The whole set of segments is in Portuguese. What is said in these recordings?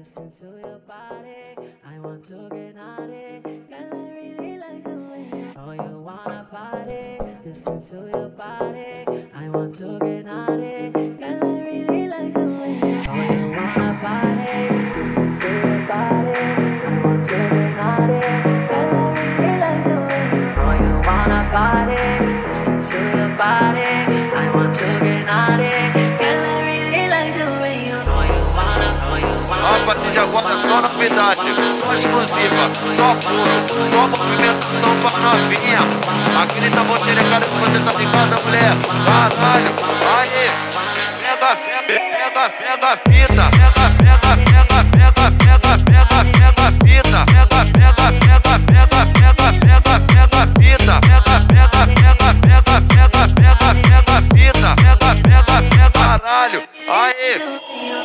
Listen to your body, I want to get naughty. Girl, I really like the way you know you wanna party. Listen to your body, I want to get naughty. Girl, I really like the way you know you wanna party. Listen to your body, I want to get naughty. Girl, I really like the way you know you wanna party. Listen to your body, I want to get naughty. Girl, I really like the way you know you wanna. A partir de agora só novidade, só exclusiva, só puro, só movimentação pra novinha. Aquele tambor xerecado que você tá ligado, mulher. Caralho, aí, pega, pega, pega a fita, pega, pega, pega, pega, pega, pega, pega a fita, pega, pega, pega, pega, pega, pega, pega a fita, pega, pega, pega, pega, pega, pega, pega a fita, pega, pega, pega, caralho, aí.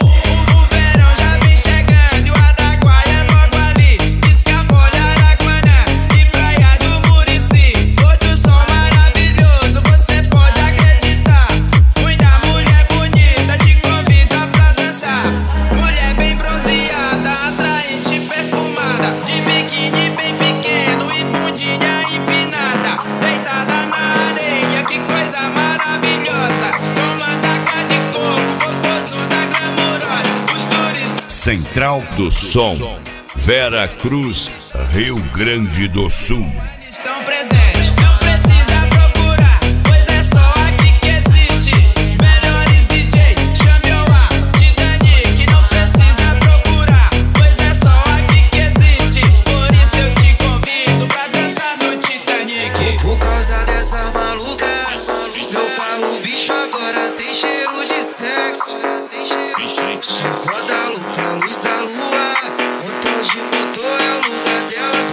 Central do Som, Vera Cruz, Rio Grande do Sul. Estão presentes, não precisa procurar, pois é só aqui que existe. Melhores DJ, chame o A, Titanic, não precisa procurar, pois é só aqui que existe. Por isso eu te convido pra dançar no Titanic. Por causa dessa maluca, meu carro bicho agora tem cheiro de sexo. Só foda louca, luz da lua, motel de motor é o lugar delas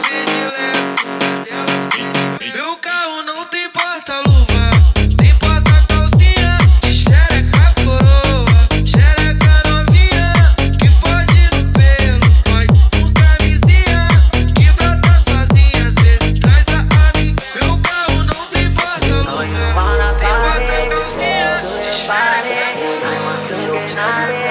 predileto. Meu carro não tem porta-luva, tem porta-calcinha, de xereca coroa, xereca novinha, que fode no pelo, fode com camisinha, que brota sozinha, às vezes traz a amiga. Meu carro não tem porta-luva, tem porta-calcinha, de xereca coroa.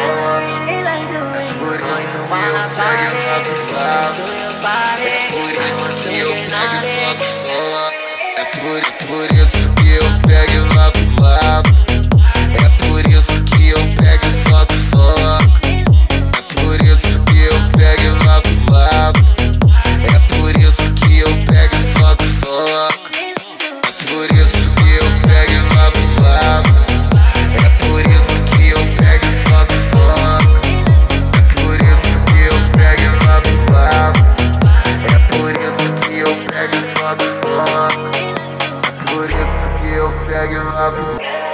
É por isso que eu pego e logo lavo. É por isso que eu pego e soco só. É por isso que eu pego e logo lavo. É por isso que eu pego e soco só. É por isso que eu pego e logo lavo. É por isso que eu pego e soco só. É por isso que eu pego e logo lavo. É por isso que eu pego e soco só. Por isso que eu pego e lavo.